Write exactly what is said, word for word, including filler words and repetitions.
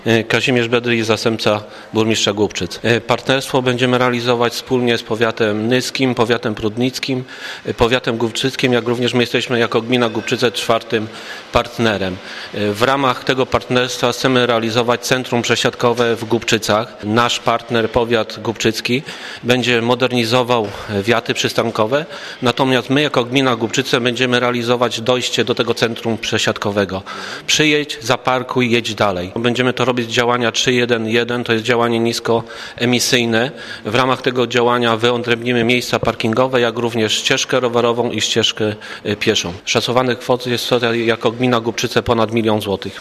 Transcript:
Kazimierz Bedry, zastępca burmistrza Głubczyc. Partnerstwo będziemy realizować wspólnie z powiatem nyskim, powiatem prudnickim, powiatem głubczyckim, jak również my jesteśmy jako gmina Głubczyce czwartym partnerem. W ramach tego partnerstwa chcemy realizować centrum przesiadkowe w Głubczycach. Nasz partner, powiat głubczycki, będzie modernizował wiaty przystankowe, natomiast my jako gmina Głubczyce będziemy realizować dojście do tego centrum przesiadkowego. Przyjedź, zaparkuj, jedź dalej. Będziemy to robić działania trzy jeden jeden, to jest działanie niskoemisyjne. W ramach tego działania wyodrębnimy miejsca parkingowe, jak również ścieżkę rowerową i ścieżkę pieszą. Szacowanych kwot jest to jako gmina Głubczyce ponad milion złotych.